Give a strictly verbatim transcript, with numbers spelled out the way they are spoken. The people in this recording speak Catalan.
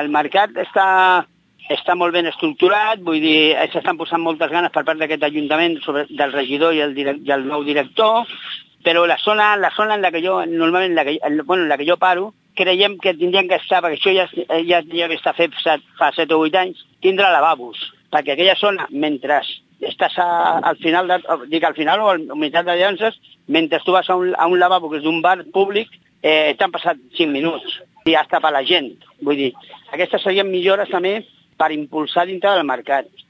El mercat està, està molt ben estructurat, vull dir, s'estan posant moltes ganes per part d'aquest ajuntament, sobre, del regidor i el, direct, i el nou director, però la zona, la zona en la que jo, normalment, la que, bueno, en la que jo paro, creiem que tindrien que estar, perquè això ja, ja, ja està fet fa set o vuit anys, tindre lavabos, perquè aquella zona, mentre estàs a, al final, de, dic al final o a la meitat de llances, mentre tu vas a un, a un lavabo que és d'un bar públic, eh, t'han passat cinc minuts, i hasta per la gent. Vull dir, aquestes serien millores també per impulsar dintre del mercat.